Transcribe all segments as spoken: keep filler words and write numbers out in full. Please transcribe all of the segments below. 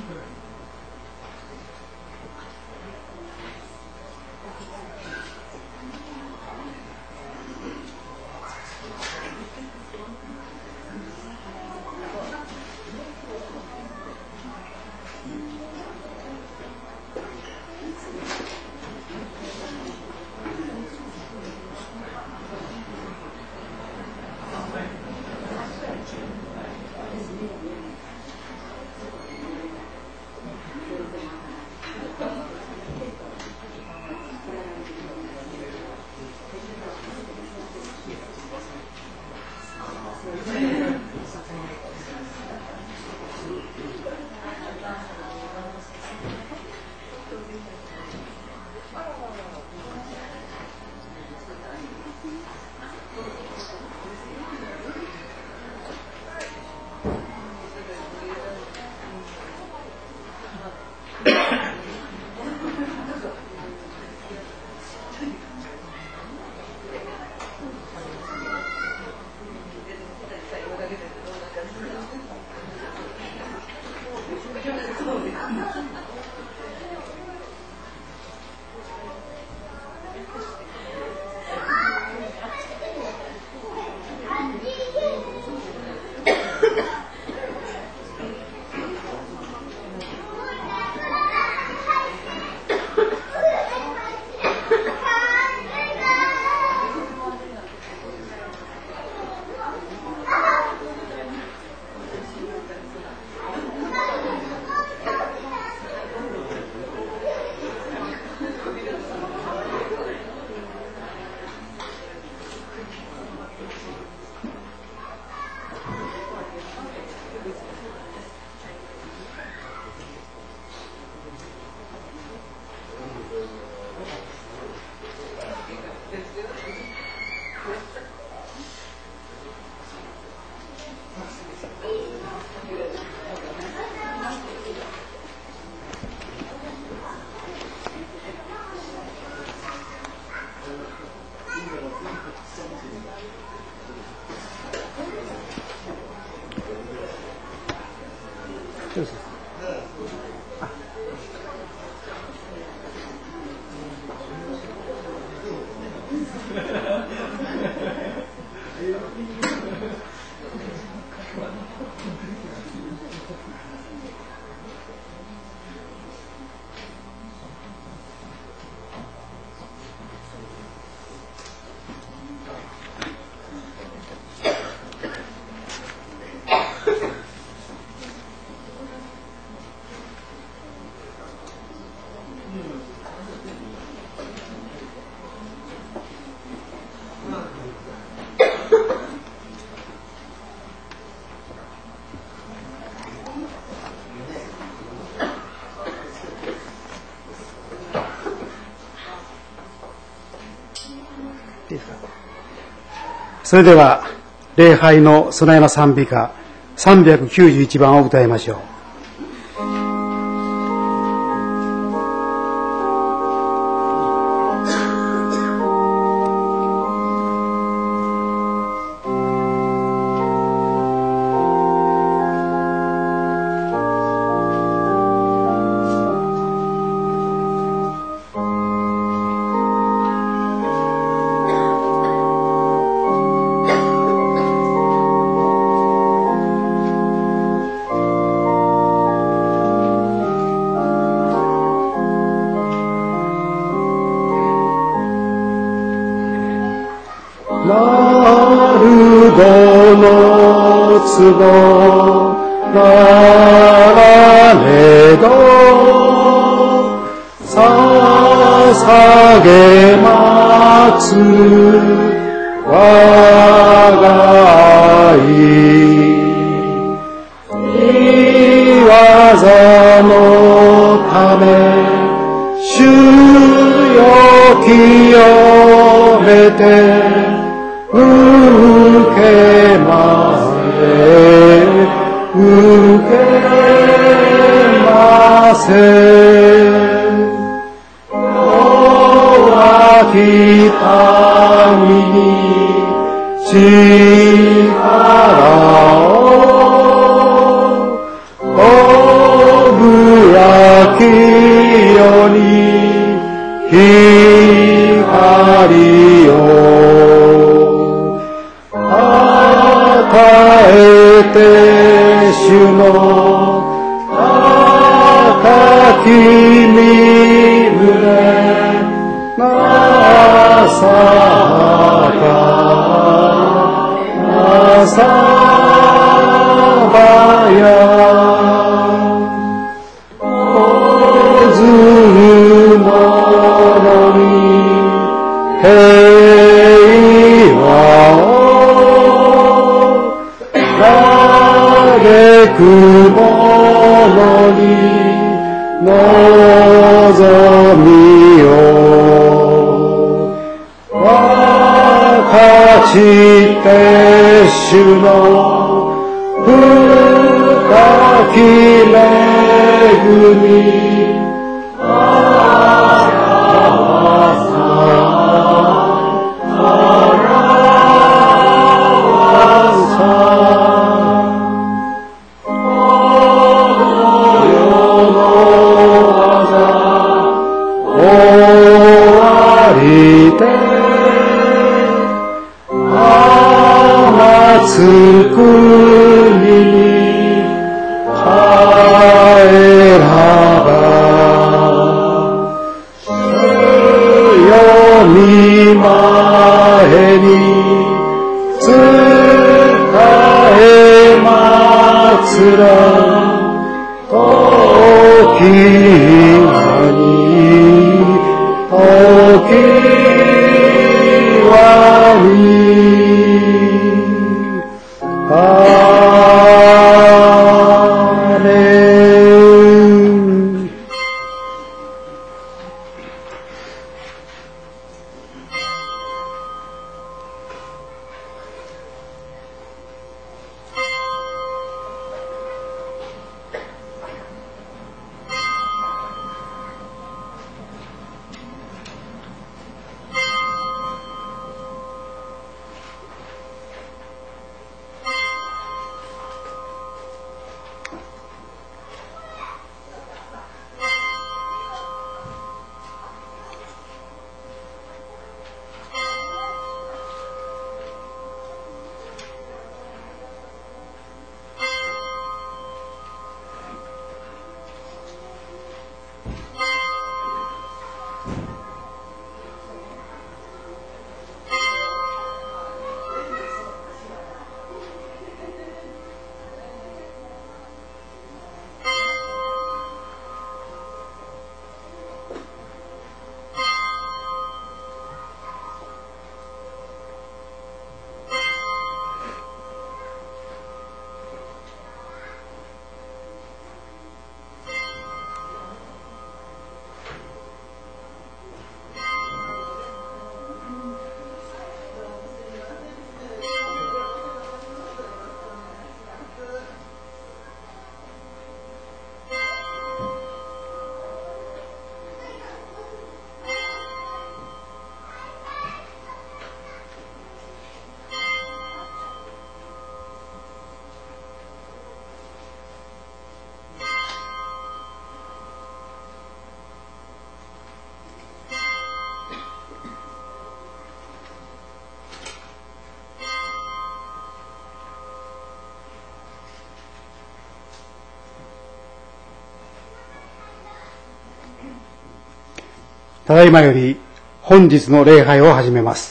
それでは礼拝のそのような賛美歌さんびゃくきゅうじゅういちばんを歌いましょう。 力をよに光を与えて主の高き身胸なさかなさばやおずる者に平和を嘆く者に望みよ分かちて主の深き恵みあらさあらさこの世の技終わりで甘つ国に帰らば主よ見前に仕えまつら時はに時はにアレンただいまより本日の礼拝を始めます。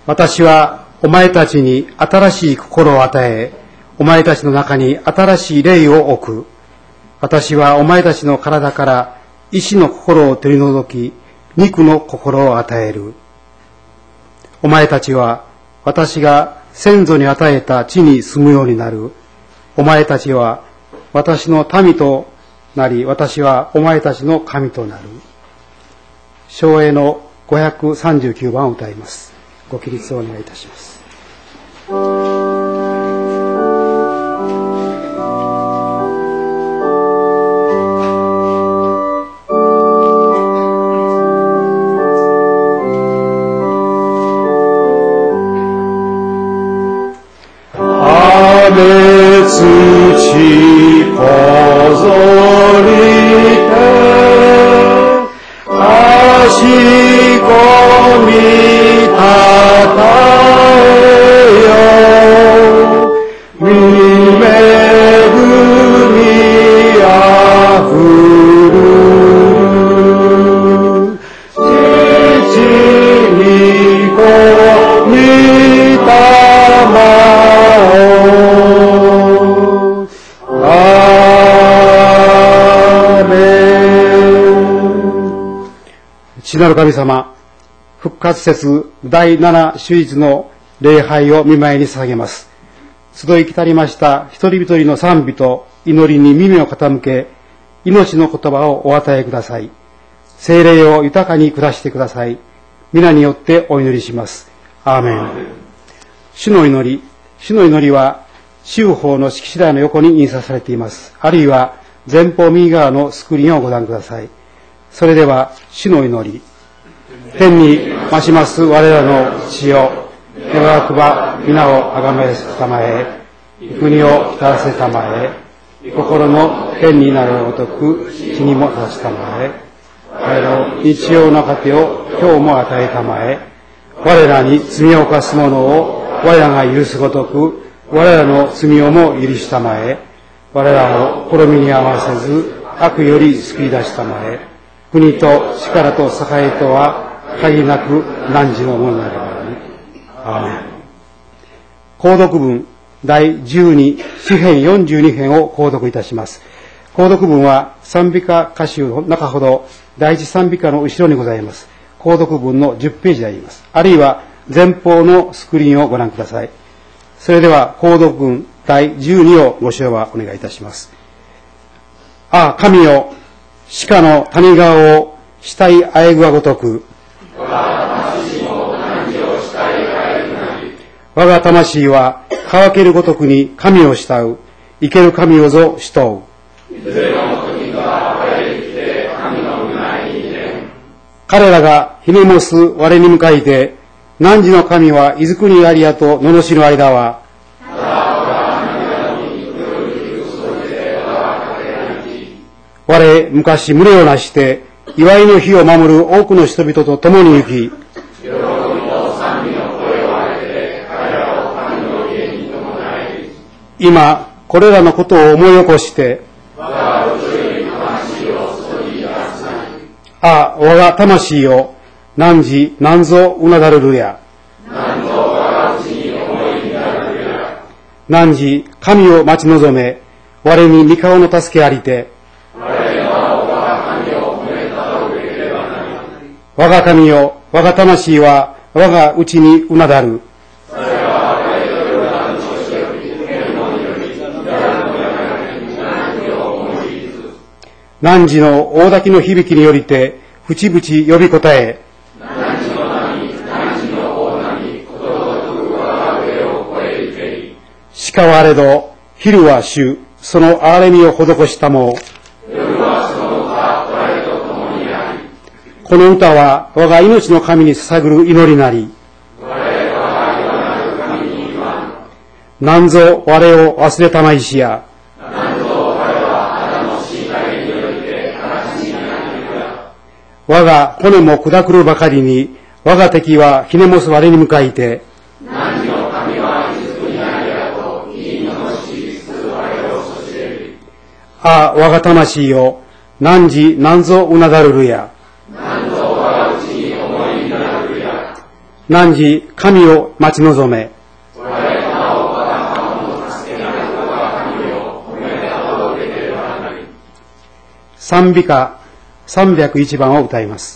私はお前たちに新しい心を与え、お前たちの中に新しい霊を置く。私はお前たちの体から意志の心を取り除き、肉の心を与える。お前たちは私が先祖に与えた地に住むようになる。お前たちは私の民となり、私はお前たちの神となる。唱詠のごひゃくさんじゅうきゅうばんを歌います。ご起立をお願いいたします。 雨土こぞりて足込みたたえよ見恵みあふる父にこみたま父なる神様、復活節だいなな主日の礼拝を御前に捧げます。集い来たりました一人一人の賛美と祈りに耳を傾け、命の言葉をお与えください。聖霊を豊かに下してください。皆によってお祈りします。アーメン。主の祈り、主の祈りは修法の式次第の横に印刷されています。あるいは前方右側のスクリーンをご覧ください。それでは主の祈り。天に増します我らの父よ、願わくば皆をあがめたまえ、国を浸らせたまえ、心の天になるごとく地にも立ちたまえ、我らの日曜の糧を今日も与えたまえ、我らに罪を犯す者を我らが許すごとく我らの罪をも許したまえ、我らを試みに合わせず悪より救い出したまえ、国と力と栄とは限りなく汝のものなればに。アーメン。購読文だいじゅうに詩編よんじゅうに編を購読いたします。購読文は賛美歌歌集の中ほど第一賛美歌の後ろにございます。購読文のじゅっページであります。あるいは前方のスクリーンをご覧ください。それでは購読文だいじゅうにをご唱和お願いいたします。ああ、神よ、鹿の谷川をしたいあえぐはごとく、我が魂は乾けるごとくに神を慕う。生ける神をぞ慕う。彼らがひねもす我に向かいて、汝の神はいずくにありやと罵る間は、我昔群れをなして祝いの日を守る多くの人々と共に行き、今これらのことを思い起こして、ああ、我が魂よ、汝何ぞうなだるるや。汝神を待ち望め、我に御顔の助けありて。我が神よ、我が魂は我が内にうなだる。汝の大滝の響きによりて、ふちぶち呼び答え、鹿はあれど、昼は主、その憐れみを施したも、この歌は我が命の神に捧ぐる祈りなり、なんぞ我を忘れたまいしや、我が骨も砕くるばかりに、我が敵はひねもす我に向かいて、ああ、我が魂よ、汝何ぞうなだるるや。 汝神を待ち望め。賛美歌さんびゃくいちばんを歌います。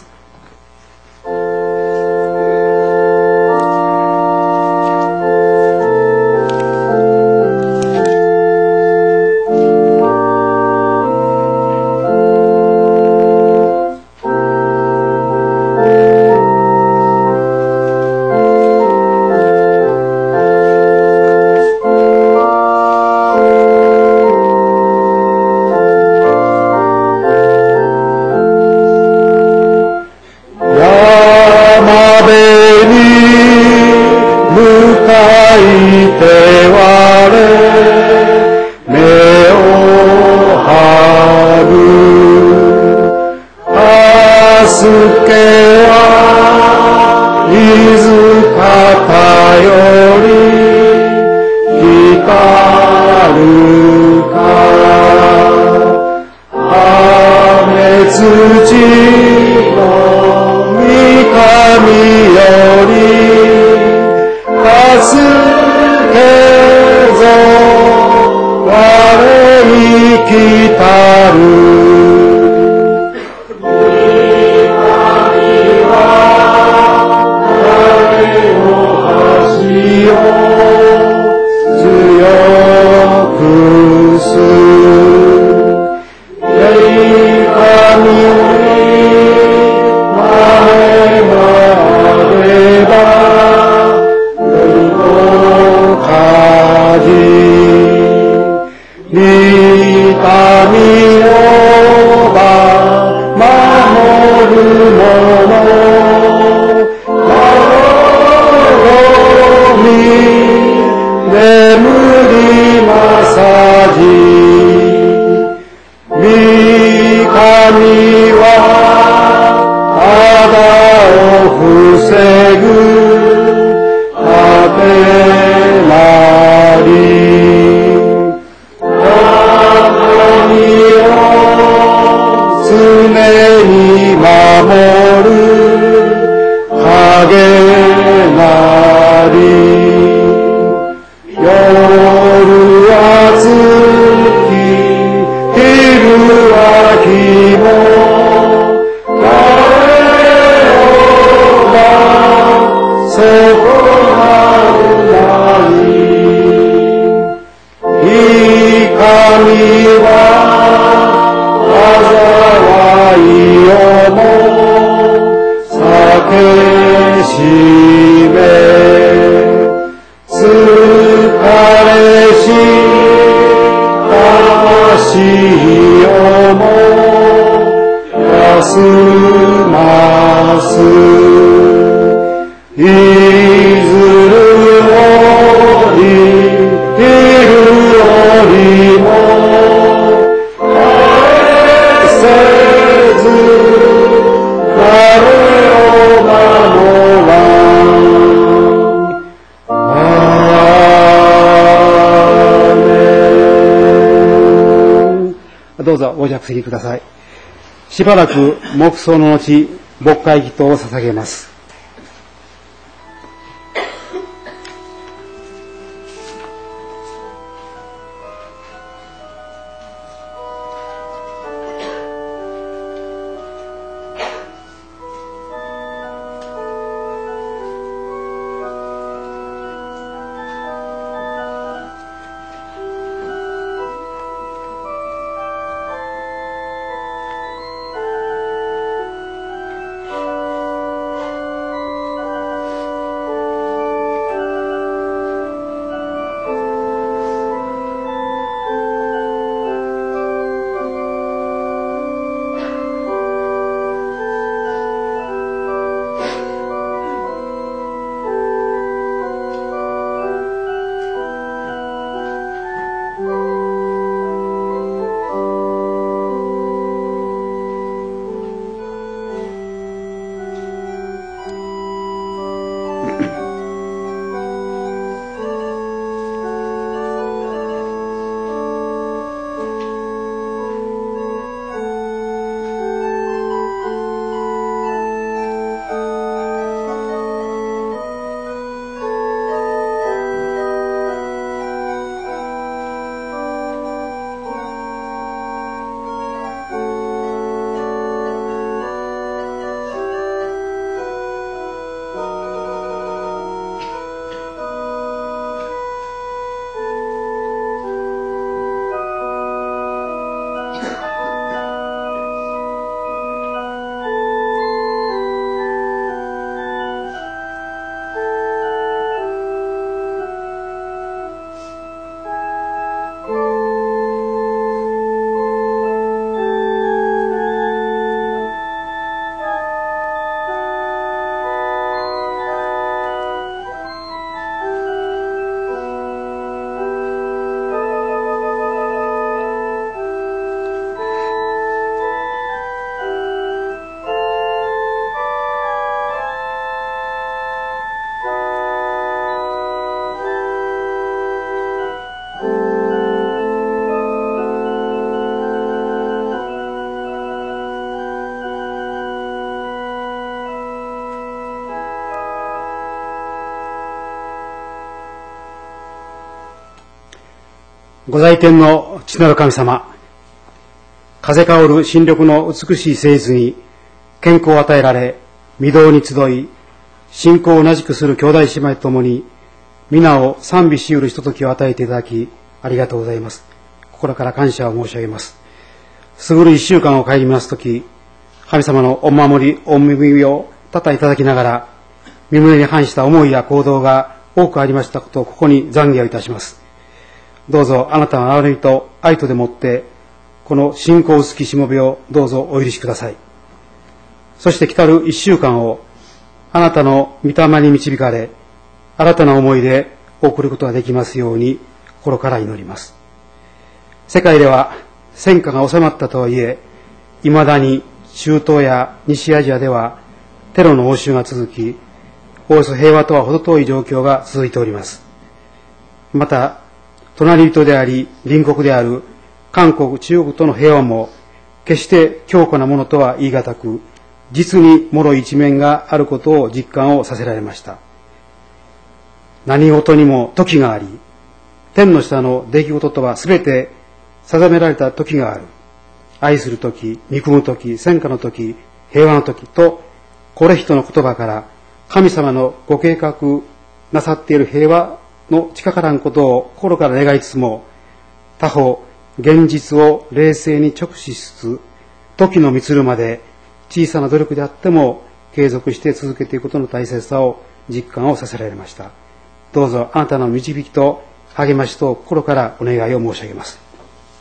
どうぞご着席ください。しばらく黙想の後、牧会祈祷を捧げます。 ご在天の父なる神様、風香る新緑の美しい聖図に健康を与えられ、御堂に集い、信仰を同じくする兄弟姉妹と共に、皆を賛美しうるひとときを与えていただき、ありがとうございます。心から感謝を申し上げます。すぐる一週間を帰りますとき、神様のお守り、お恵みを多々いただきながら、身胸に反した思いや行動が多くありましたことをここに懺悔をいたします。どうぞあなたの憐れみと愛とでもって、この信仰薄きしもべをどうぞお許しください。そして来たる一週間をあなたの御霊に導かれ、新たな思いで送ることができますように心から祈ります。世界では戦火が収まったとはいえ、未だに中東や西アジアではテロの応酬が続き、およそ平和とは程遠い状況が続いております。また、隣人であり隣国である韓国、中国との平和も決して強固なものとは言い難く、実に脆い一面があることを実感をさせられました。何事にも時があり、天の下の出来事とはすべて定められた時がある。愛する時、憎む時、戦火の時、平和の時と、これ人の言葉から神様のご計画なさっている平和の近からんことを心から願いつつも、他方、現実を冷静に直視しつつ、時の満つるまで小さな努力であっても継続して続けていくことの大切さを実感をさせられました。どうぞあなたの導きと励ましと心からお願いを申し上げます。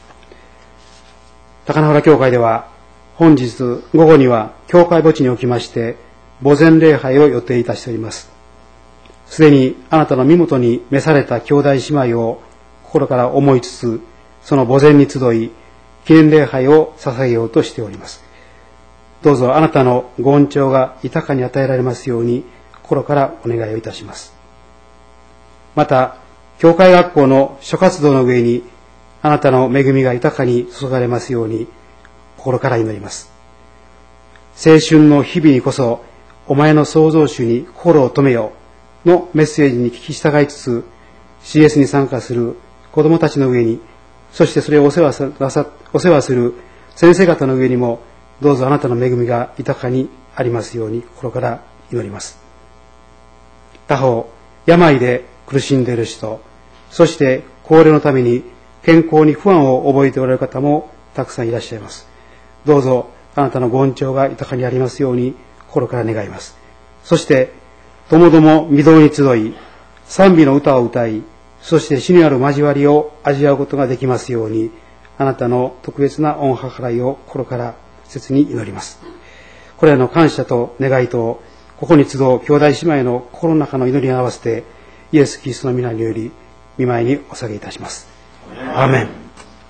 高野原教会では本日午後には教会墓地におきまして墓前礼拝を予定いたしております。すでにあなたの身元に召された兄弟姉妹を心から思いつつ、その墓前に集い記念礼拝を捧げようとしております。どうぞあなたのご恩寵が豊かに与えられますように心からお願いをいたします。また、教会学校の諸活動の上にあなたの恵みが豊かに注がれますように心から祈ります。青春の日々にこそお前の創造主に心を止めよのメッセージに聞き従いつつ シーエス に参加する子どもたちの上に、そしてそれをお世話さお世話する先生方の上にもどうぞあなたの恵みが豊かにありますように心から祈ります。他方、病で苦しんでいる人、そして高齢のために健康に不安を覚えておられる方もたくさんいらっしゃいます。どうぞあなたのご恩寵が豊かにありますように心から願います。そしてともども御堂に集い賛美の歌を歌い、そして死にある交わりを味わうことができますように、あなたの特別な御計らいを心から切に祈ります。これらの感謝と願いと、ここに集う兄弟姉妹の心の中の祈りに合わせて、イエス・キリストの皆により、御前にお下げいたします。アーメン。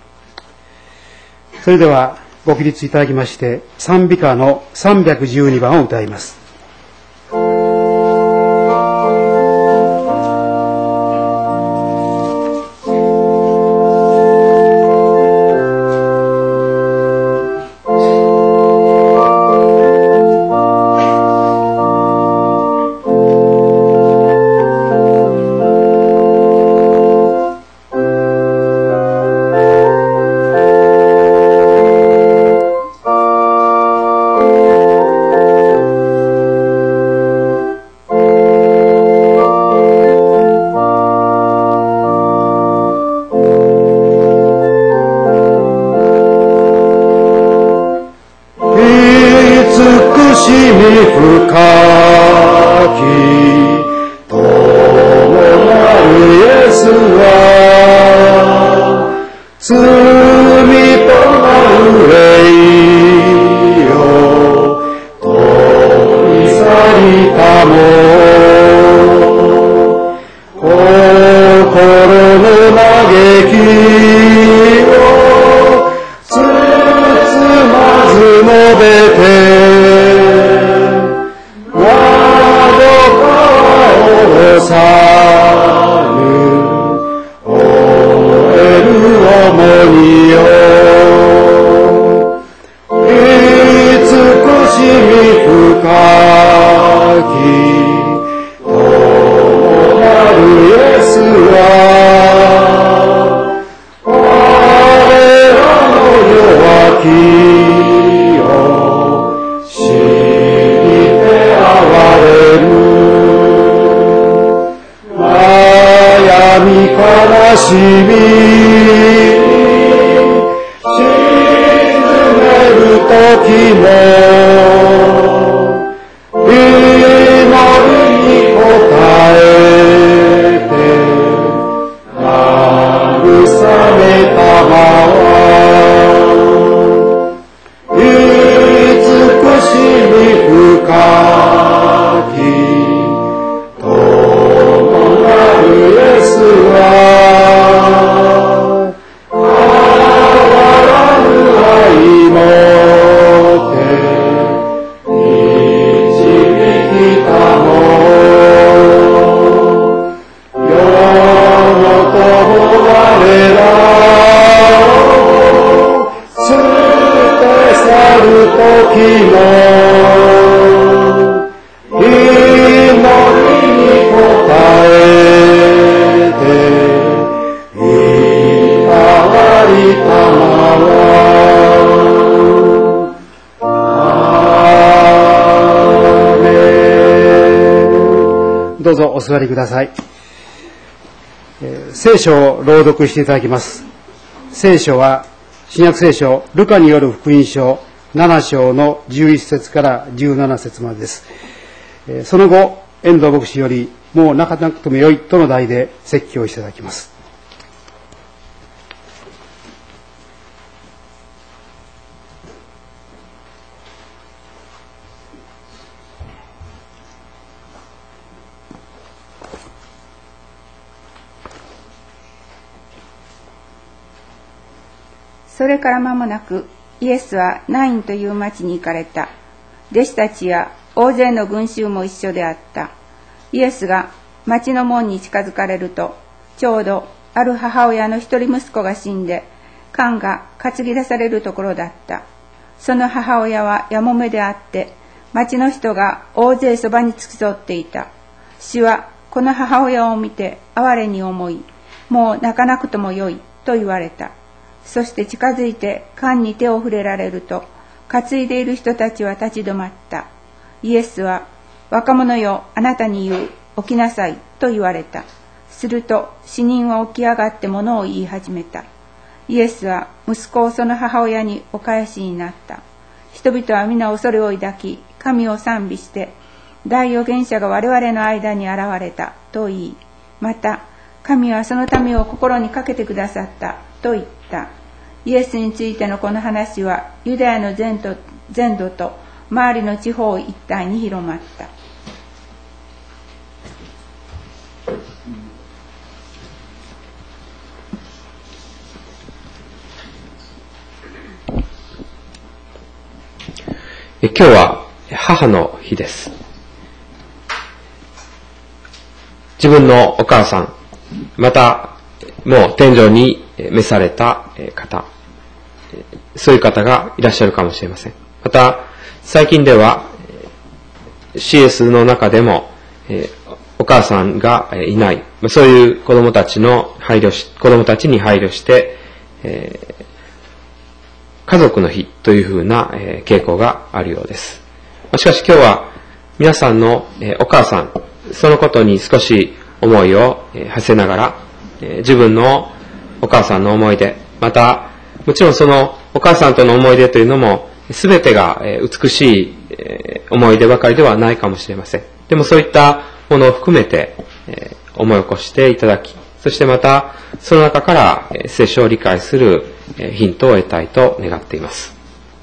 それでは、ご起立いただきまして、賛美歌のさんびゃくじゅうにばんを歌います。 おしみ沈める時も祈りに応えて慰めたまま美しみ深き友なるイエスは変わらぬ愛もって導きたも世の友我らを捨て去る時も祈りに応えていたわりたまはアーメどうぞお座りください。えー聖書を朗読していただきます。聖書は新約聖書ルカによる福音書なな章のじゅういち節からじゅうなな節までです。えーその後遠藤牧師よりもう泣かなくてもよいとの題で説教していただきます。 それから間もなくイエスはナインという町に行かれた。弟子たちや大勢の群衆も一緒であった。イエスが町の門に近づかれると、ちょうどある母親の一人息子が死んで、棺が担ぎ出されるところだった。その母親はやもめであって、町の人が大勢そばに付き添っていた。主はこの母親を見て哀れに思い、もう泣かなくともよいと言われた。そして近づいて棺に手を触れられると、担いでいる人たちは立ち止まった。イエスは、若者よ、あなたに言う、起きなさいと言われた。すると死人は起き上がって物を言い始めた。イエスは息子をその母親にお返しになった。人々は皆恐れを抱き、神を賛美して、大預言者が我々の間に現れたと言い、また神はその民を心にかけてくださったと言った。イエスについてのこの話はユダヤの全土、全土と周りの地方一帯に広まった。 今日は母の日です。自分のお母さん、またもう天井に召された方、そういう方がいらっしゃるかもしれません。また最近では シーエス の中でもお母さんがいない、そういう子供たちの配慮し、子供たちに配慮して、家族の日というふうな傾向があるようです。しかし今日は皆さんのお母さん、そのことに少し思いを馳せながら、自分のお母さんの思い出、またもちろんそのお母さんとの思い出というのも全てが美しい思い出ばかりではないかもしれません。でもそういったものを含めて思い起こしていただき、そしてまたその中から聖書を理解するヒントを得たいと願っています。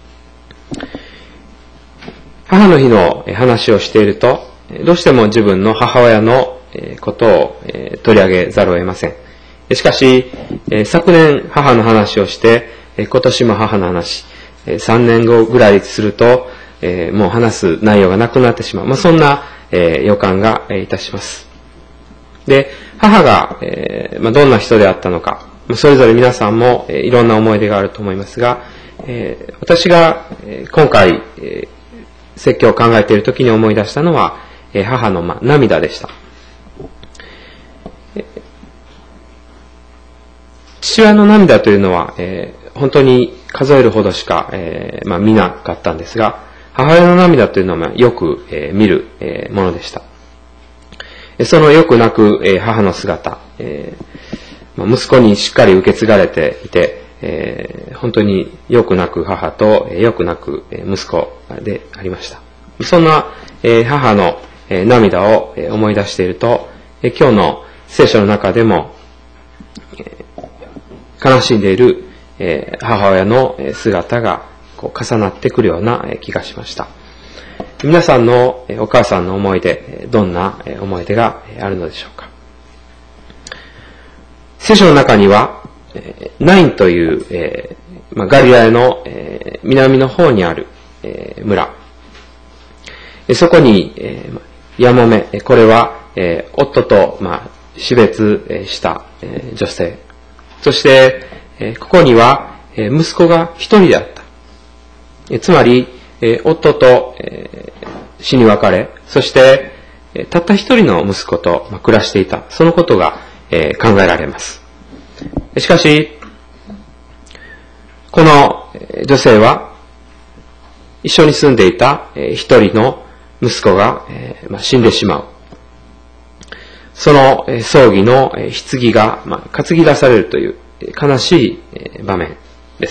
母の日の話をしていると、どうしても自分の母親のことを取り上げざるを得ません。しかし、昨年母の話をして、今年も母の話、さんねんごぐらいすると、もう話す内容がなくなってしまう。まあ、そんな予感がいたします。で、母がまあどんな人であったのか、それぞれ皆さんもいろんな思い出があると思いますが、私が今回説教を考えているときに思い出したのは、母のまあ涙でした。父親の涙というのは、えー、本当に数えるほどしか、えーまあ、見なかったんですが、母親の涙というのはよく、えー、見る、えー、ものでした。そのよく泣く、えー、母の姿、えー、 息子にしっかり受け継がれていて、えー、本当によく泣く母とよく泣く息子でありました。そんな母の涙を思い出していると、今日の聖書の中でも悲しんでいる母親の姿が重なってくるような気がしました。皆さんのお母さんの思い出、どんな思い出があるのでしょうか。聖書の中には、ナインという、えーまあ、ガリラヤの、えー、南の方にある、えー、村。そこに、えー、ヤモメ、これは、えー、夫と、まあ、死別した、えー、女性。そして、えー、ここには、えー、息子が一人であった。えー、つまり、えー、夫と、えー、死に別れ、そして、えー、たった一人の息子と、まあ、暮らしていた。そのことが、えー、考えられます。しかし、この女性は、一緒に住んでいた一人の息子が死んでしまう。その葬儀の棺が担ぎ出されるという悲しい場面です。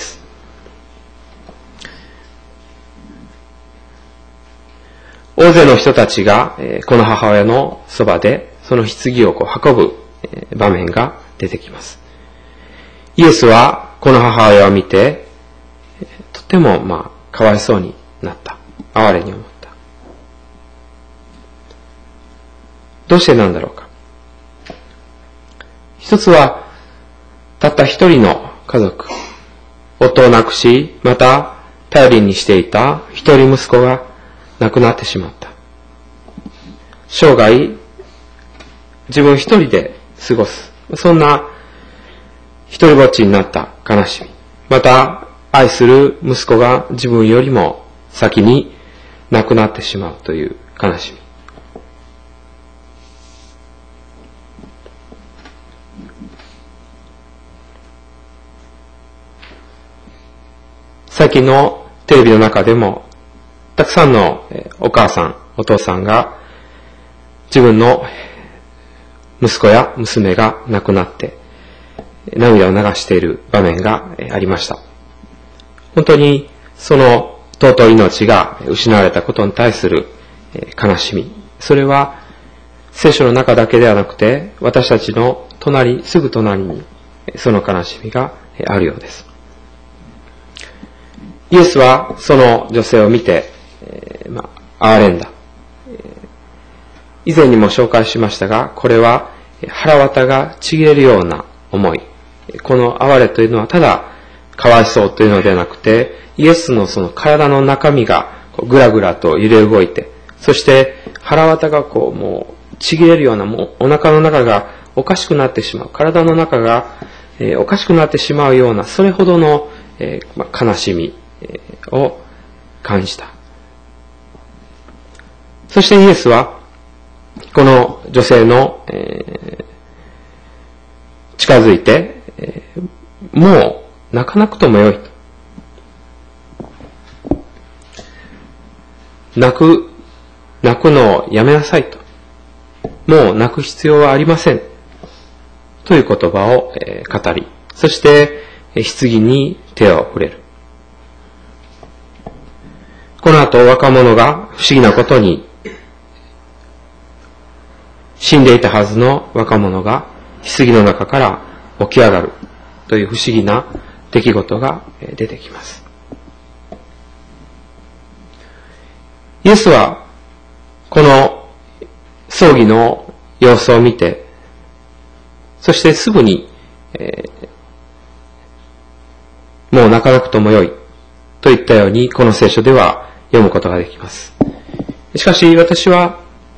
大勢の人たちがこの母親のそばでその棺をこう運ぶ場面が出てきます。イエスはこの母親を見て、とてもまあかわいそうになった。哀れに思った。どうしてなんだろうか。一つは、たった一人の家族、夫を亡くし、また頼りにしていた一人息子が亡くなってしまった。生涯、自分一人で過ごす。そんな一人ぼっちになった悲しみ。また、愛する息子が自分よりも先に亡くなってしまうという悲しみ。最近のテレビの中でも、たくさんのお母さん、お父さんが自分の息子や娘が亡くなって涙を流している場面がありました。本当にその尊い命が失われたことに対する悲しみ。それは聖書の中だけではなくて、私たちの隣、すぐ隣にその悲しみがあるようです。イエスはその女性を見て、えーまあ、憐れんだ。以前にも紹介しましたが、これは腹渡がちぎれるような思い。この哀れというのはただかわいそうというのではなくて、イエスのその体の中身がぐらぐらと揺れ動いて、そして腹渡がこうもうちぎれるような、もうお腹の中がおかしくなってしまう、体の中が、えー、おかしくなってしまうような、それほどの、えーまあ、悲しみを感じた。そしてイエスはこの女性の、えー、近づいて、えー、もう泣かなくともよいと。泣く、泣くのをやめなさいと。もう泣く必要はありません。という言葉を、えー、語り、そして、棺に手を触れる。この後若者が不思議なことに、死んでいたはずの若者が棺の中から起き上がるという不思議な出来事が出てきます。イエスはこの葬儀の様子を見て、そしてすぐに、えー、もう泣かなくともよいといったようにこの聖書では読むことができます。しかし私は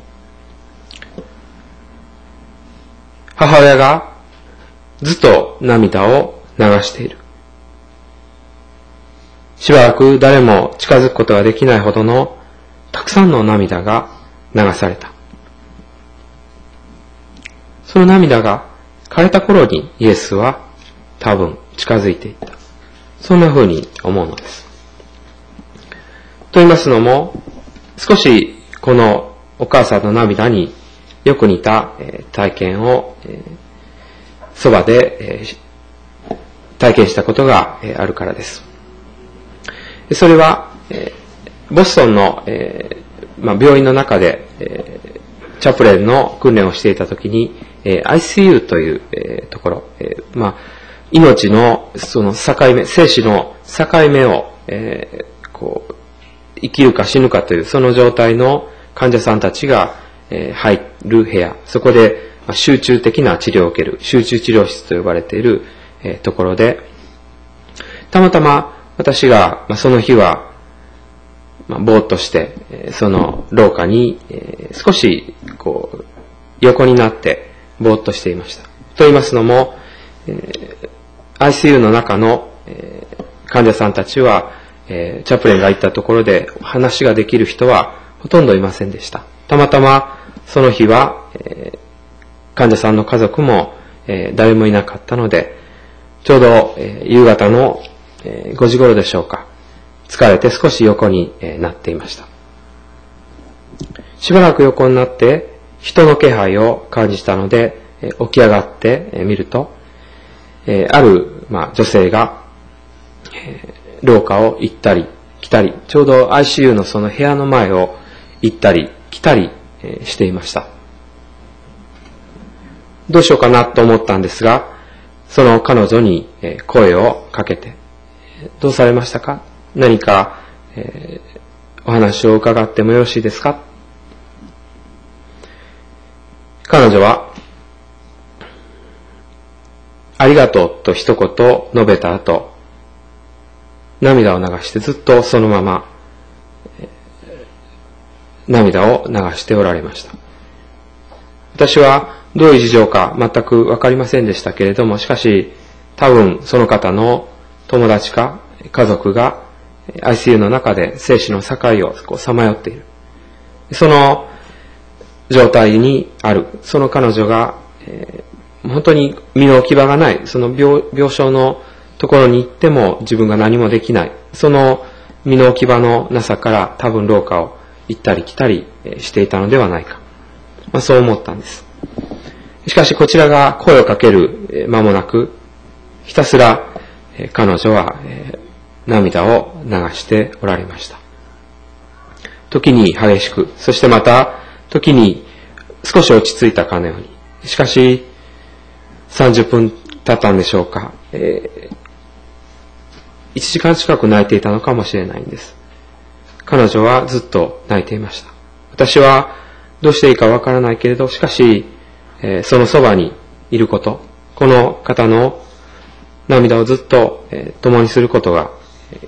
母親がずっと涙を流している。しばらく誰も近づくことができないほどのたくさんの涙が流された。その涙が枯れた頃にイエスは多分近づいていった。そんな風に思うのです。と言いますのも、少しこのお母さんの涙によく似た体験をそばで、えー、体験したことが、えー、あるからです。それは、えー、ボストンの、えーまあ、病院の中で、えー、チャプレンの訓練をしていたときに、えー、アイシーユー という、えー、ところ、えーまあ、命のその境目、生死の境目を、えー、こう生きるか死ぬかというその状態の患者さんたちが、えー、入る部屋、そこで、まあ、集中的な治療を受ける集中治療室と呼ばれている、えー、ところで、たまたま私が、まあ、その日は、まあ、ぼーっとして、えー、その廊下に、えー、少しこう横になってぼーっとしていました。と言いますのも、えー、アイシーユー の中の、えー、患者さんたちは、えー、チャプレンが行ったところで話ができる人はほとんどいませんでした。たまたまその日は、えー、患者さんの家族も、えー、誰もいなかったので、ちょうど、えー、夕方の、えー、ごじ頃でしょうか、疲れて少し横に、えー、なっていました。しばらく横になって人の気配を感じたので、えー、起き上がってみ、えー、ると、えー、ある、まあ、女性が、えー廊下を行ったり来たり、ちょうど アイシーユー のその部屋の前を行ったり来たりしていました。どうしようかなと思ったんですが、その彼女に声をかけて、どうされましたか？何か、えー、お話を伺ってもよろしいですか？彼女は、ありがとうと一言述べた後、涙を流してずっとそのまま涙を流しておられました。私はどういう事情か全くわかりませんでしたけれども、しかし多分その方の友達か家族が アイシーユー の中で生死の境をさまよっている。その状態にある。その彼女が、えー、本当に身の置き場がない。その 病, 病床のところに行っても自分が何もできない。その身の置き場のなさから多分廊下を行ったり来たりしていたのではないか。まあ、そう思ったんです。しかしこちらが声をかける間もなく、ひたすら彼女は涙を流しておられました。時に激しく、そしてまた時に少し落ち着いたかのように。しかしさんじゅっぷん経ったんでしょうか。えーいちじかん近く泣いていたのかもしれないんです。彼女はずっと泣いていました。私はどうしていいかわからないけれど、しかし、えー、そのそばにいること、この方の涙をずっと、えー、共にすることが、えー、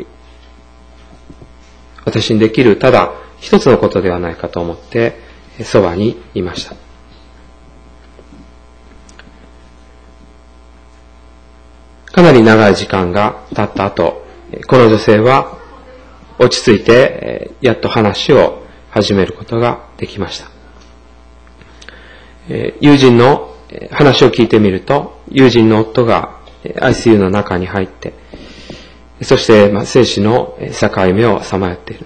私にできるただ一つのことではないかと思って、そばにいました。かなり長い時間が経った後、この女性は落ち着いてやっと話を始めることができました。友人の話を聞いてみると、友人の夫が アイシーユー の中に入って、そして生死の境目をさまよっている。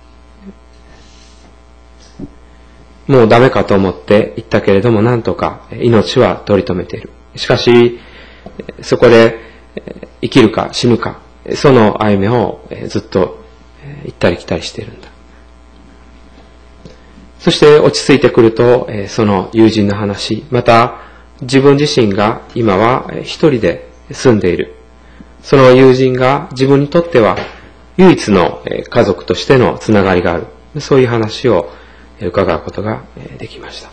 もうダメかと思って言ったけれども、なんとか命は取り留めている。しかし、そこで生きるか死ぬか、その歩みをずっと行ったり来たりしているんだ。そして落ち着いてくると、その友人の話、また自分自身が今は一人で住んでいる。その友人が自分にとっては唯一の家族としてのつながりがある。そういう話を伺うことができました。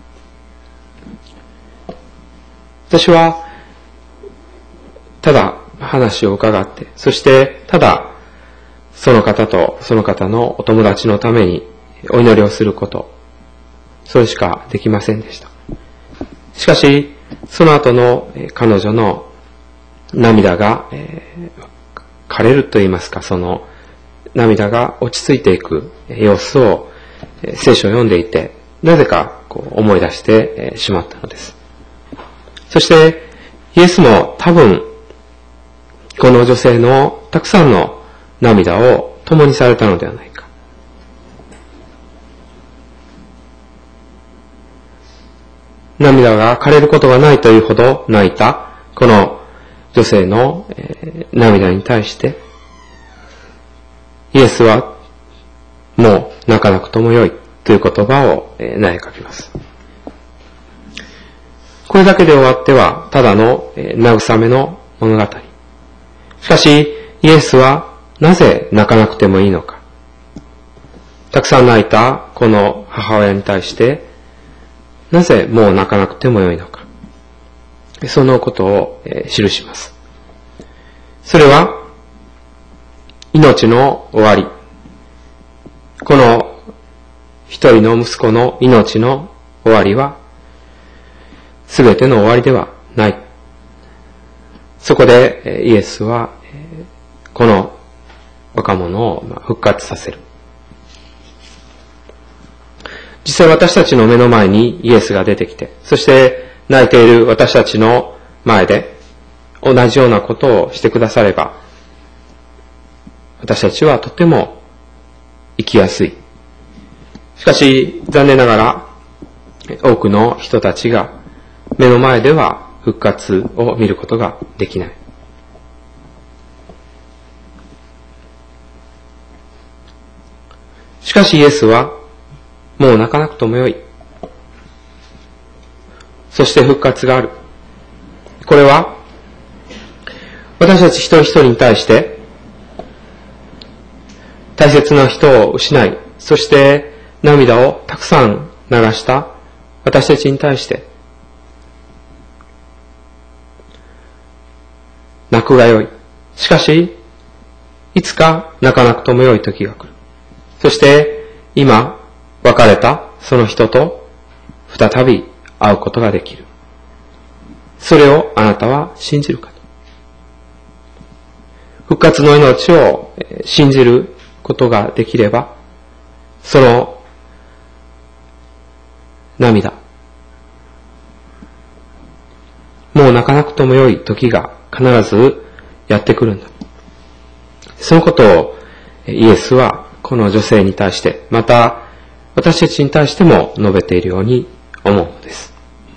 私はただ話を伺って、そしてただその方とその方のお友達のためにお祈りをすること、それしかできませんでした。しかしその後の彼女の涙が、えー、枯れると言いますか、その涙が落ち着いていく様子を聖書を読んでいて、なぜかこう思い出してしまったのです。そしてイエスも多分この女性のたくさんの涙を共にされたのではないか。 涙が枯れることがないというほど泣いたこの女性の、えー、涙に対してイエスはもう泣かなくともよいという言葉を、えー、投げかけます。これだけで終わってはただの、えー、慰めの物語。しかしイエスはなぜ泣かなくてもいいのか。たくさん泣いたこの母親に対してなぜもう泣かなくてもよいのか。そのことを、えー、記します。それは命の終わり。この一人の息子の命の終わりはすべての終わりではない。そこでイエスはこの若者を復活させる。実際私たちの目の前にイエスが出てきて、そして泣いている私たちの前で同じようなことをしてくだされば、私たちはとても生きやすい。しかし残念ながら多くの人たちが目の前では復活を見ることができない。しかしイエスはもう泣かなくともよい。そして復活がある。これは私たち一人一人に対して大切な人を失い、そして涙をたくさん流した私たちに対して泣くがよい。しかしいつか泣かなくともよい時が来る。そして今別れたその人と再び会うことができる。それをあなたは信じるか。復活の命を信じることができれば、その涙、もう泣かなくともよい時が必ずやってくるんだ。そのことをイエスはこの女性に対して、また私たちに対しても述べているように思うのです。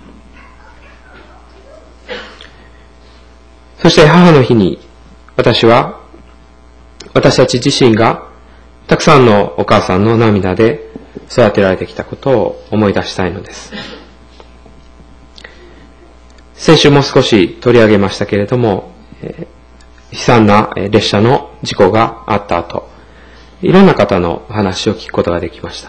そして母の日に私は私たち自身がたくさんのお母さんの涙で育てられてきたことを思い出したいのです。先週も少し取り上げましたけれども、えー、悲惨な列車の事故があった後、いろんな方の話を聞くことができました。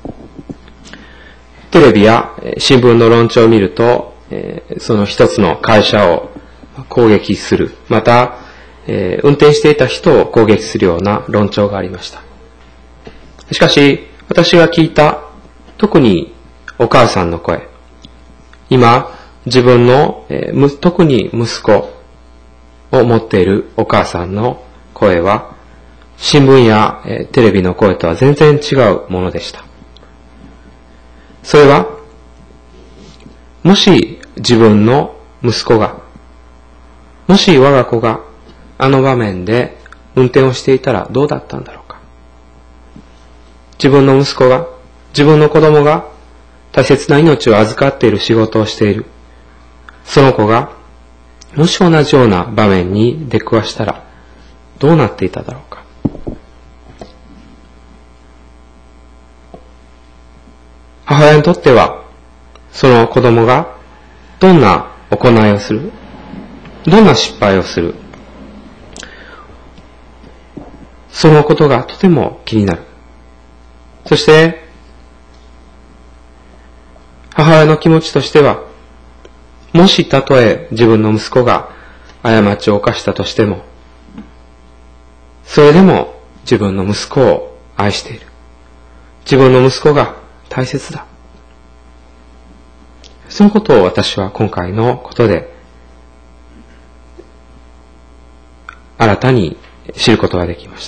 テレビや新聞の論調を見ると、えー、その一つの会社を攻撃する、また、えー、運転していた人を攻撃するような論調がありました。しかし、私が聞いた、特にお母さんの声、今、自分の、えー、特に息子を持っているお母さんの声は、新聞や、えー、テレビの声とは全然違うものでした。それは、もし自分の息子が、もし我が子があの場面で運転をしていたらどうだったんだろうか。自分の息子が、自分の子供が大切な命を預かっている仕事をしている。その子が、もし同じような場面に出くわしたらどうなっていただろうか。母親にとっては、その子供がどんな行いをする、どんな失敗をする、そのことがとても気になる。そして、母親の気持ちとしては、もしたとえ自分の息子が過ちを犯したとしても、それでも自分の息子を愛している。自分の息子が大切だ。そのことを私は今回のことで新たに知ることができました。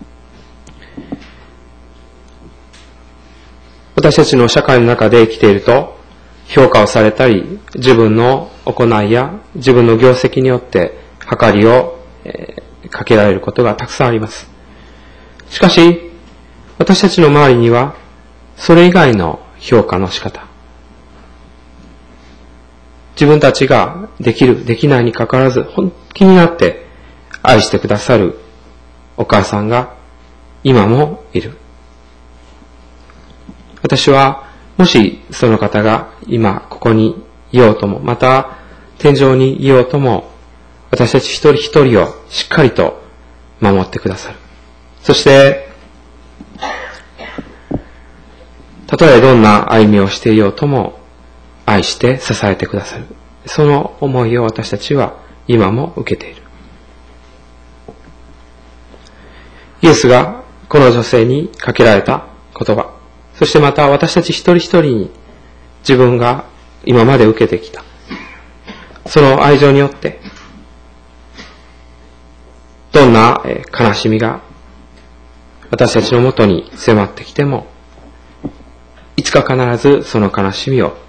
私たちの社会の中で生きていると、評価をされたり、自分の行いや自分の業績によって計りを、えー、かけられることがたくさんあります。しかし、私たちの周りにはそれ以外の評価の仕方、 自分たちができる、できないにかかわらず、本気になって愛してくださるお母さんが今もいる。私は、もしその方が今ここにいようとも、また天井にいようとも、私たち一人一人をしっかりと守ってくださる。そして、たとえどんな歩みをしていようとも、愛して支えてくださる。その思いを私たちは今も受けている。イエスがこの女性にかけられた言葉、そしてまた私たち一人一人に自分が今まで受けてきた、その愛情によって、どんな悲しみが私たちのもとに迫ってきても、いつか必ずその悲しみを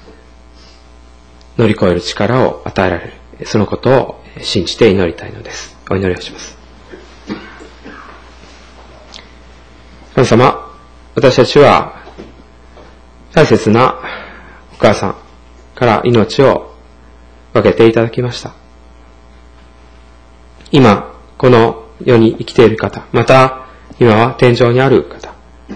乗り越える力を与えられる。そのことを信じて祈りたいのです。お祈りをします。神様、私たちは大切なお母さんから命を分けていただきました。今、この世に生きている方、また今は天井にある方、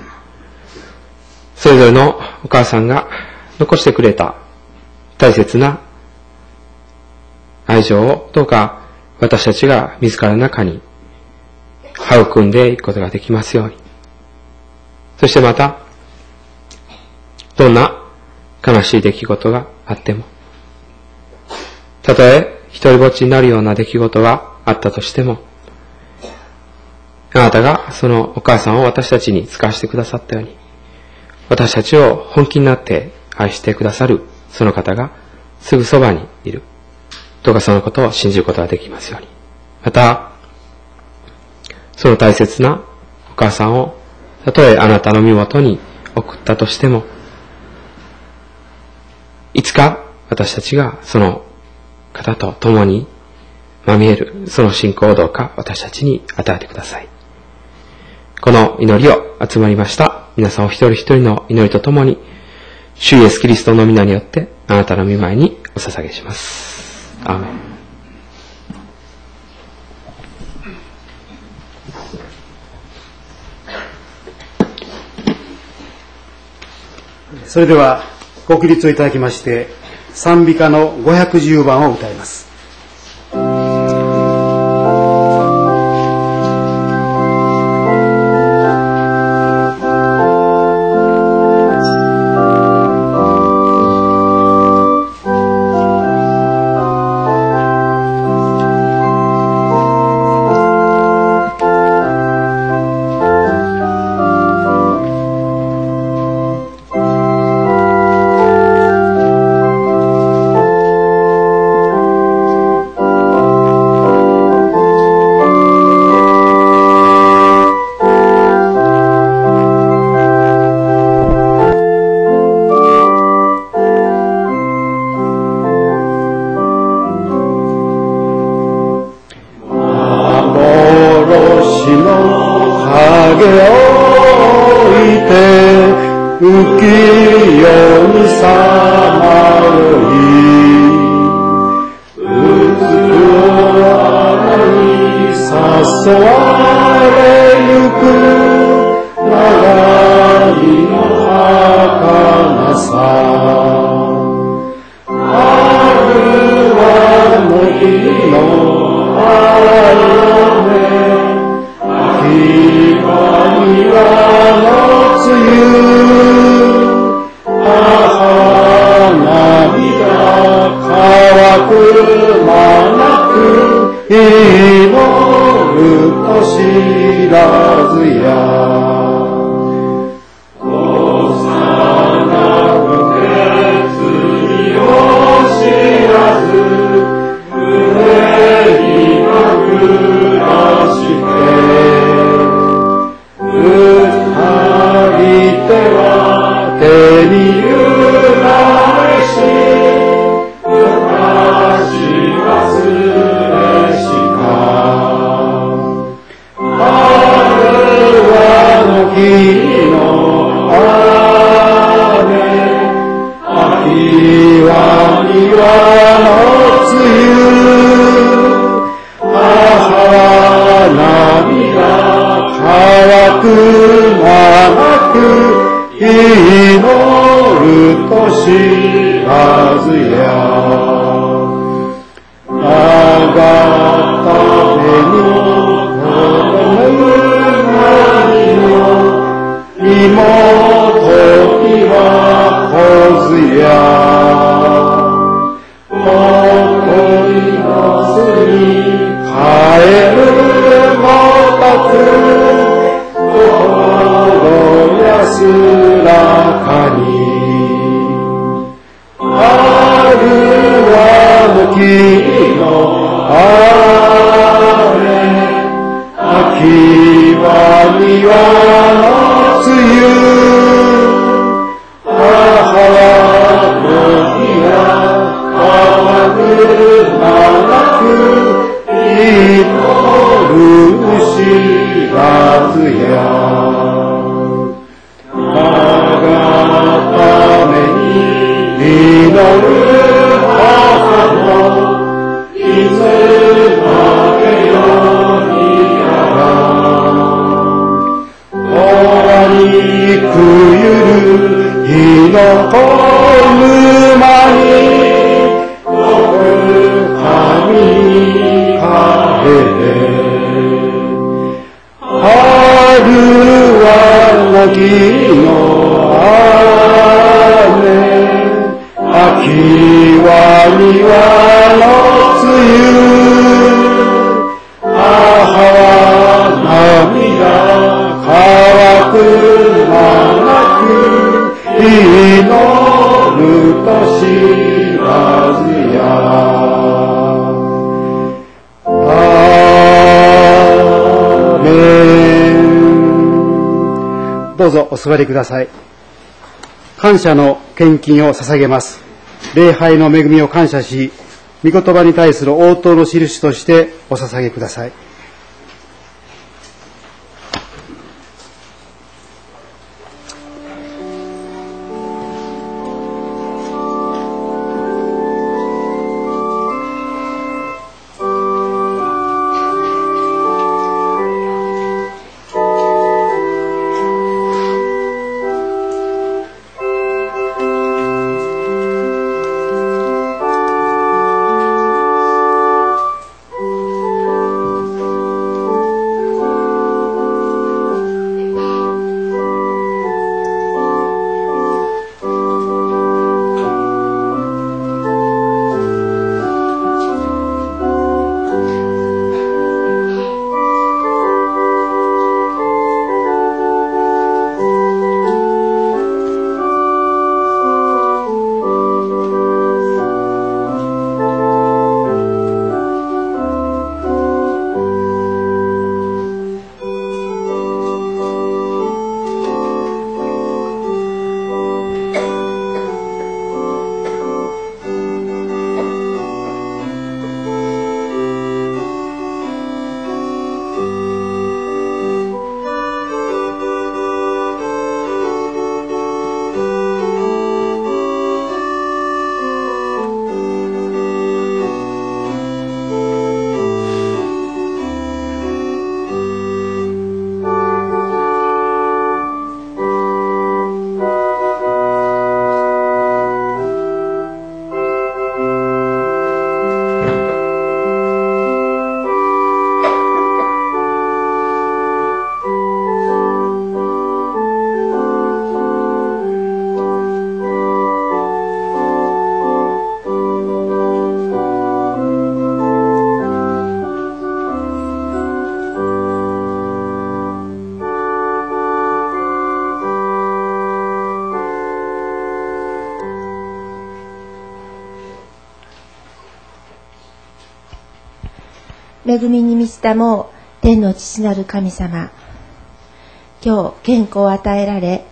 それぞれのお母さんが残してくれた大切な愛情をどうか私たちが自らの中に育んでいくことができますように。そしてまた、どんな悲しい出来事があっても、たとえ一人ぼっちになるような出来事があったとしても、あなたがそのお母さんを私たちに使わせてくださったように、私たちを本気になって愛してくださるその方がすぐそばにいる。どうかそのことを信じることができますように。また、その大切なお母さんをたとえあなたの身元に送ったとしても、いつか私たちがその方と共にまみえる、その信仰をどうか私たちに与えてください。この祈りを集まりました皆さんお一人一人の祈りとともに、主イエスキリストの皆によってあなたの御前にお捧げします。アーメン。 それではご起立をいただきまして、賛美歌のごひゃくじゅうばんを歌います。 春はために妹にはほずや恋の巣に帰るごとく心安らかに春は秋の雨秋は庭の梅雨母は時が乾く間なく祈る知らずや我がために祈る母のいつまでよりやらにくゆる火の粉沼に僕神に帰れ春は泣きの雨秋は庭の梅雨母は涙乾く間なく祈ると知らずやアーメン。どうぞお座りください。感謝の献金を捧げます。礼拝の恵みを感謝し、御言葉に対する応答の印としてお捧げください。 恵みに満ちたもう天の父なる神様、今日健康を与えられ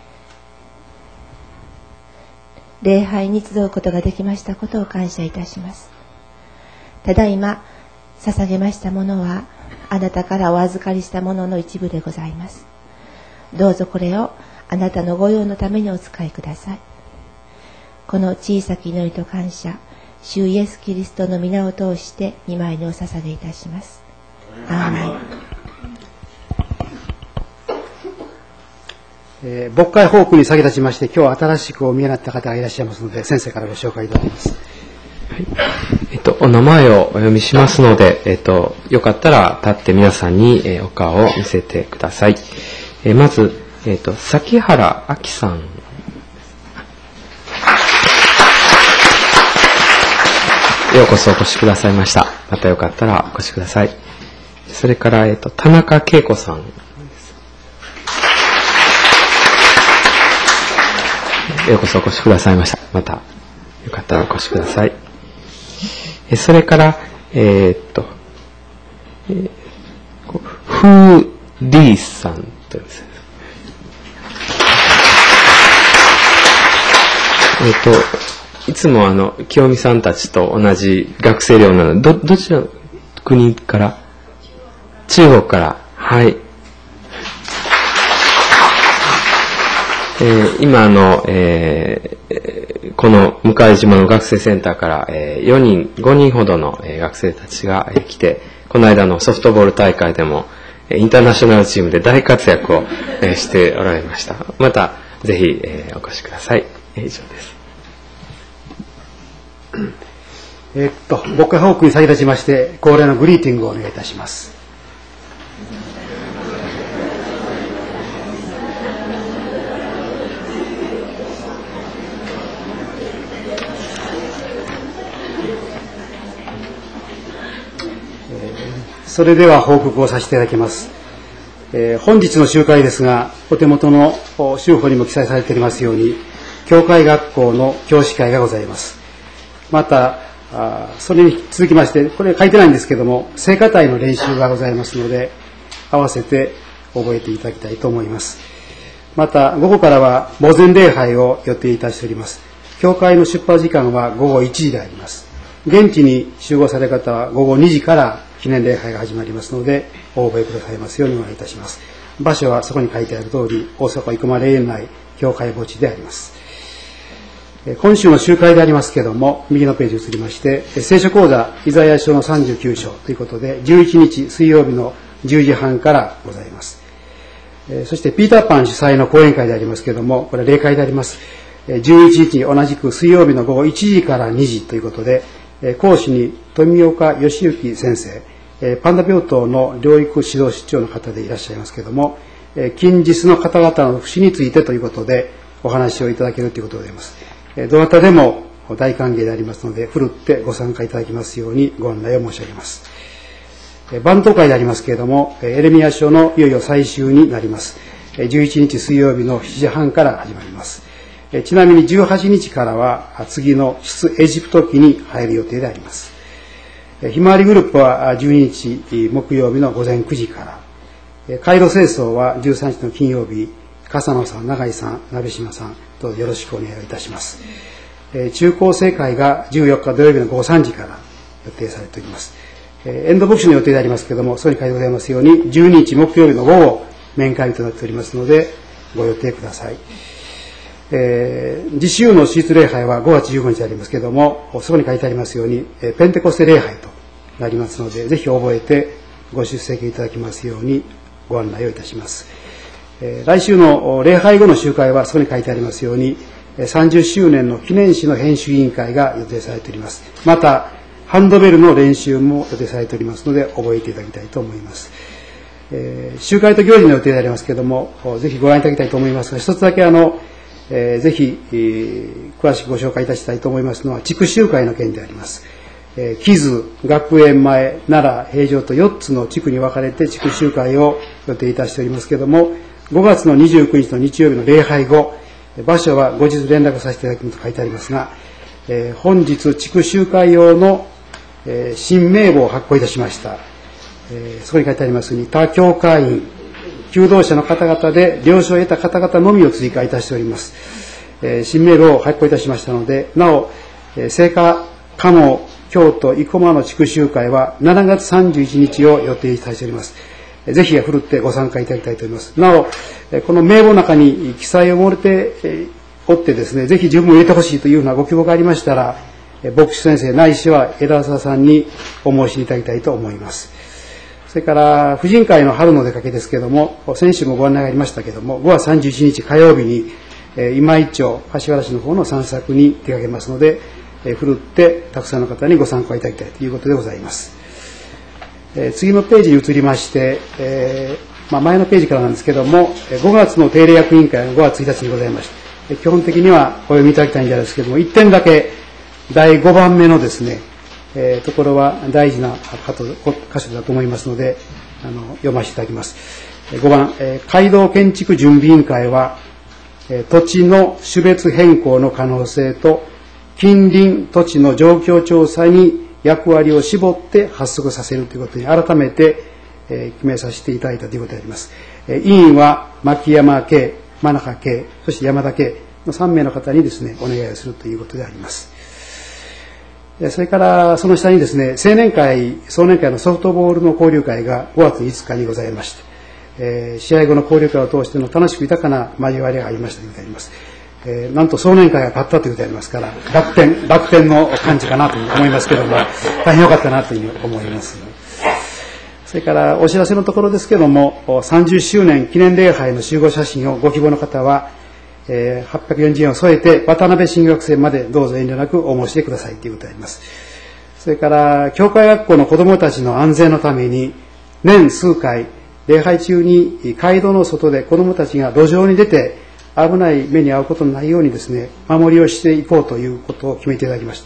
礼拝に集うことができましたことを感謝いたします。ただいま捧げましたものはあなたからお預かりしたものの一部でございます。どうぞこれをあなたの御用のためにお使いください。この小さき祈りと感謝、主イエスキリストの皆を通して御前にお捧げいたします。アーメン。 えー、牧会奉公に先立ちまして、今日新しくお見えになった方がいらっしゃいますので、先生からご紹介いただきます。 はい、 と、お名前をお読みしますので、えっと、よかったら立って皆さんに、えー、お顔を見せてください。えー、まず、えっと、崎原明さん。ようこそお越しくださいました。またよかったらお越しください。それから、えっと、田中恵子さん。ようこそお越しくださいました。またよかったらお越しください。えそれから、えー、っと、えー、フーディーさんとですね。えー、っと、いつもあの、清美さんたちと同じ学生寮なので、ど、どちらの国から？中国から。はい。えー、今あの、えー、この向島の学生センターから、えー、よにん、ごにんほどの、えー、学生たちが、えー、来て、この間のソフトボール大会でも、えー、インターナショナルチームで大活躍を、えー、しておられました。また、ぜひ、えー、お越しください。えー、以上です。 えー、っと、牧会報告に先立ちまして、恒例のグリーティングをお願いいたします。それでは報告をさせていただきます。えー、本日の集会ですが、お手元の修法にも記載されておりますように、教会学校の教師会がございます。また、あそれに続きまして、これ書いてないんですけども、聖歌隊の練習がございますので、合わせて覚えていただきたいと思います。また、午後からは墓前礼拝を予定いたしております。教会の出発時間は午後いちじであります。現地に集合される方は午後にじから記念礼拝が始まりますので、お覚えくださいますようにお願いいたします。場所はそこに書いてある通り、大阪生駒霊園内教会墓地であります。今週の集会でありますけれども、右のページに移りまして、聖書講座、イザヤ書のさんじゅうきゅう章ということで、じゅういちにち水曜日のじゅうじはんからございます。そしてピーターパン主催の講演会でありますけれども、これは例会であります。じゅういちにち同じく水曜日の午後いちじからにじということで、講師に富岡義行先生、パンダ病棟の療育指導室長の方でいらっしゃいますけれども、近日の方々の福祉についてということでお話をいただけるということでございます。どなたでも大歓迎でありますので、ふるってご参加いただきますようにご案内を申し上げます。番頭会でありますけれども、エレミヤ書のいよいよ最終になります。じゅういちにち水曜日のしちじはんから始まります。ちなみにじゅうはちにちからは次の出エジプト期に入る予定であります。ひまわりグループはじゅうににち木曜日の午前くじから、カイロ清掃はじゅうさんにちの金曜日、笠野さん、永井さん、鍋島さんとよろしくお願いいたします。中高生会がじゅうよっか土曜日の午後さんじから予定されております。エンド牧師の予定でありますけれども、そこに書いてございますように、じゅうににち木曜日の午後、面会となっておりますので、ご予定ください。えー、次週の私立礼拝はごがつじゅうごにちでありますけれども、そこに書いてありますように、ペンテコステ礼拝となりますので、ぜひ覚えてご出席いただきますようにご案内をいたします。えー、来週の礼拝後の集会は、そこに書いてありますように、さんじゅっしゅうねんの記念誌の編集委員会が予定されております。また、ハンドベルの練習も予定されておりますので、覚えていただきたいと思います。えー、集会と行事の予定でありますけれども、ぜひご覧いただきたいと思いますが、一つだけあの、えー、ぜひ、えー、詳しくご紹介いたしたいと思いますのは、地区集会の件であります。えー、木津、学園前、奈良、平城とよっつの地区に分かれて地区集会を予定いたしておりますけれども、ごがつのにじゅうくにちの日曜日の礼拝後、場所は後日連絡させていただきますと書いてありますが、えー、本日地区集会用の、えー、新名簿を発行いたしました。えー、そこに書いてありますように、他教会員、求道者の方々で了承を得た方々のみを追加いたしております。えー、新名簿を発行いたしましたので、なお、えー、聖火鴨京都生駒の地区集会はしちがつさんじゅういちにちを予定いたしております。ぜひふるってご参加いただきたいと思います。なお、この名簿の中に記載を漏れておってですね、ぜひ自分も入れてほしいというようなご希望がありましたら、牧師先生ないしは枝沢さんにお申しいただきたいと思います。それから、婦人会の春の出かけですけれども、先週もご案内がありましたけれども、ごがつさんじゅういちにち火曜日に、今井町、柏原市の方の散策に出かけますので、 えー、ふるってたくさんの方にご参加いただきたいということでございます。えー、次のページに移りまして、えーまあ、前のページからなんですけども、ごがつの定例役員会がごがつついたちにございました。基本的にはお読みいただきたいんですけども、いってんだけだいごばんめのですね、えー、ところは大事な箇所だと思いますので、あの読ませていただきます。ごばん、えー、街道建築準備委員会は、えー、土地の種別変更の可能性と近隣土地の状況調査に役割を絞って発足させるということに改めて、えー、決めさせていただいたということであります。えー、委員は牧山圭、真中圭、そして山田圭のさんめいの方にですね、お願いをするということであります。それからその下にですね、青年会、壮年会のソフトボールの交流会がごがついつかにございまして、えー、試合後の交流会を通しての楽しく豊かな交わりがありましたということであります。えー、なんと壮年会が勝ったということでありますから、楽天、楽天の感じかなというふうに思いますけれども、大変良かったなというふうに思います。それからお知らせのところですけれども、さんじゅっしゅうねん記念礼拝の集合写真をご希望の方は、えー、はっぴゃくよんじゅうえんを添えて渡辺新学生までどうぞ遠慮なくお申し出くださいということであります。それから教会学校の子どもたちの安全のために年数回礼拝中に街道の外で子どもたちが路上に出て危ない目に遭うことのないようにですね、守りをしていこうということを決めていただきました。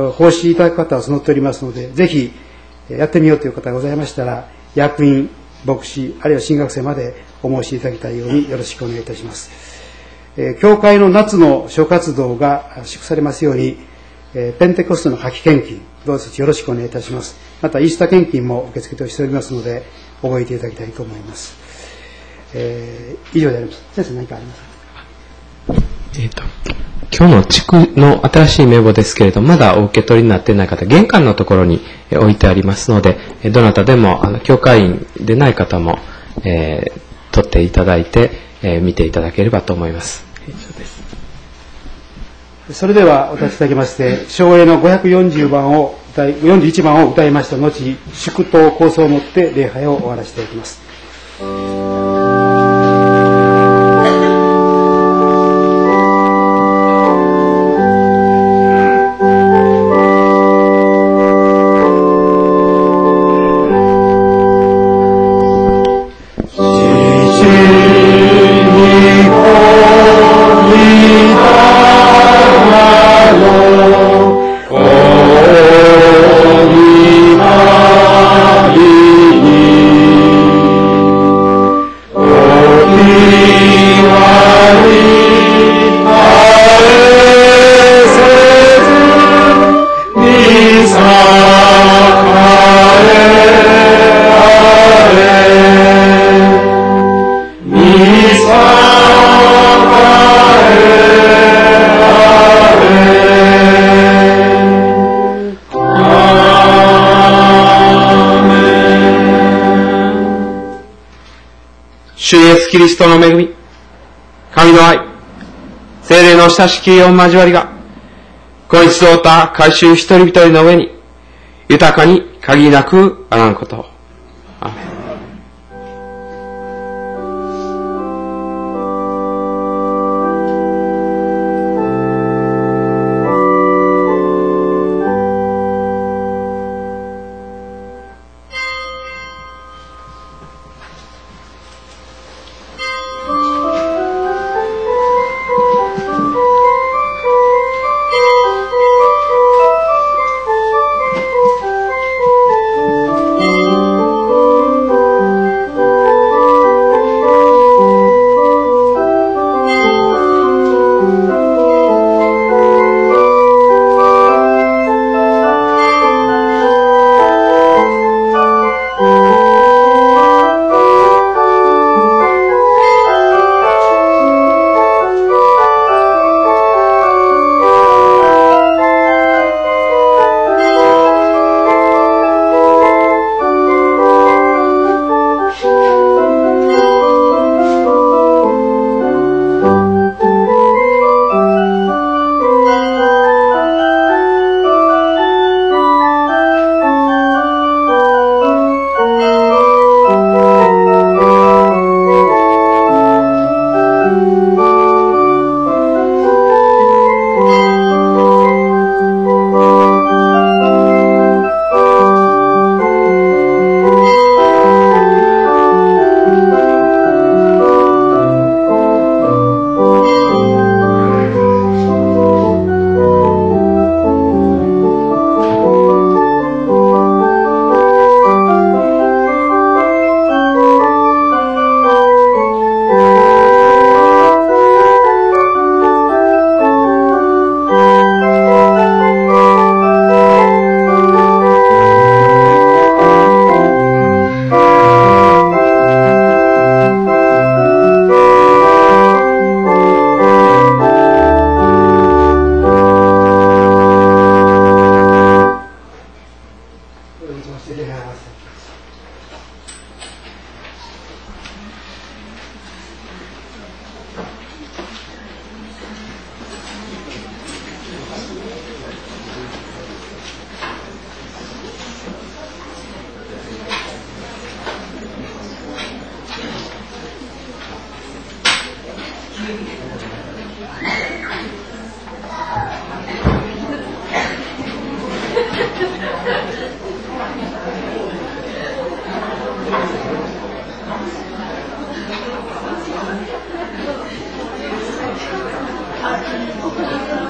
奉仕いただく方は募っておりますので、ぜひやってみようという方がございましたら、役員、牧師、あるいは新学生までお申しいただきたいようによろしくお願いいたします。教会の夏の諸活動が祝されますように、ペンテコステの夏季献金、どうぞよろしくお願いいたします。またイースター献金も受け付けてしておりますので、覚えていただきたいと思います。えー、以上であります。先生、何かありますか？ えっと、今日の地区の新しい名簿ですけれど、まだお受け取りになっていない方、玄関のところに置いてありますので、どなたでも、あの、教会員でない方も、えー、取っていただいて、えー、見ていただければと思います。以上です。 それではお立ちいただきまして、唱詠のごひゃくよんじゅうばんを歌い、よんじゅういちばんを歌いました後、祝祷構想をもって礼拝を終わらせていただきます。 主イエスキリストの恵み、神の愛、聖霊の親しき御交わりが、今日集った改宗一人一人の上に、豊かに限りなくあらんことを。アーメン。 「 に通して礼拝を合わせあ